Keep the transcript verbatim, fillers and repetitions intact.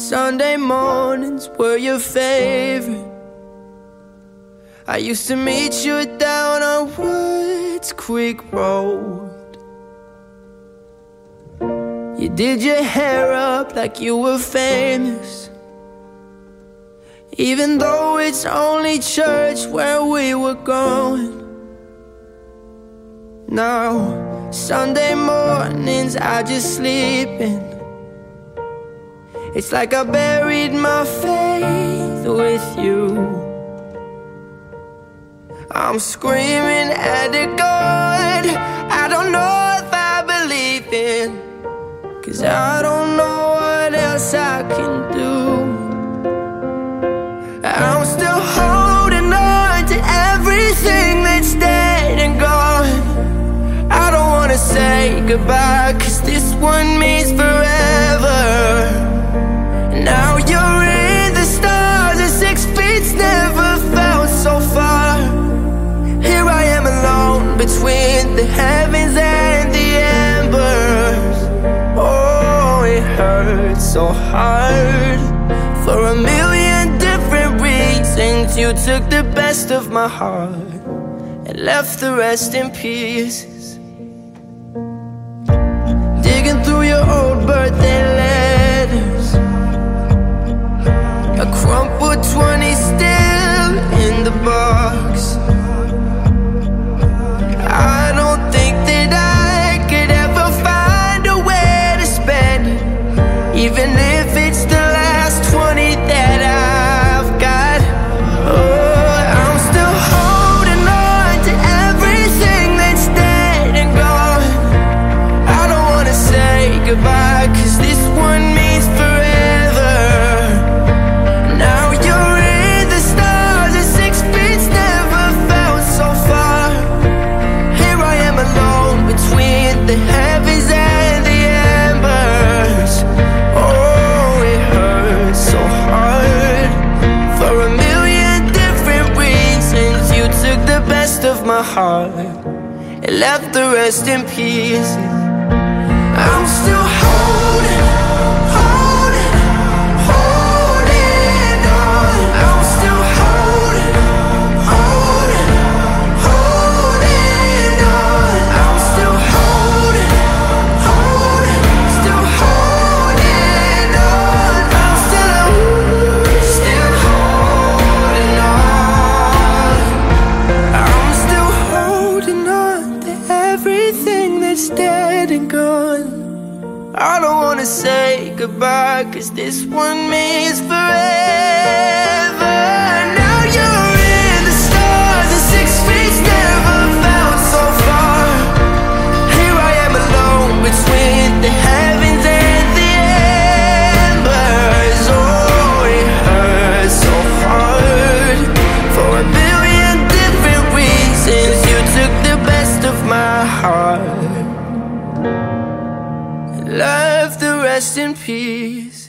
Sunday mornings were your favorite. I used to meet you down on Woods Creek Road. You did your hair up like you were famous, even though it's only church where we were going. Now, Sunday mornings I just sleep in. It's like I buried my faith with you. I'm screaming at a God I don't know if I believe in, 'cause I don't know what else I can do. I'm still holding on to everything that's dead and gone. I don't wanna say goodbye, 'cause this one means forever. Now you're in the stars and six feet's never felt so far. Here I am alone between the heavens and the embers. Oh, it hurts so hard. For a million different reasons, you took the best of my heart and left the rest in pieces. Digging through your old birthday letters, a crumpled twenty still in the box. I don't think that I could ever find a way to spend it, even if it's the last twenty that I've got. Oh, I'm still holding on to everything that's dead and gone. I don't wanna say goodbye, 'cause this one means forever. Now you're in the stars and six feet's never felt so far. Here I am alone between the heavens and the embers. Oh, it hurts so hard. For a million different reasons, you took the best of my heart and left the rest in pieces. I'm still holding, holding, holding on. I'm still holding, holding, holding on. I'm still holding, holding, still holding on. I'm still, still holding on. I'm still holding on to everything that's dead and gone. I don't wanna say goodbye, 'cause this one means forever. Now you're in the stars and six feet's never felt so far. Here I am alone between the heavens and the embers. Oh, it hurts so hard. For a billion different reasons, you took the best of my heart, left the rest in peace.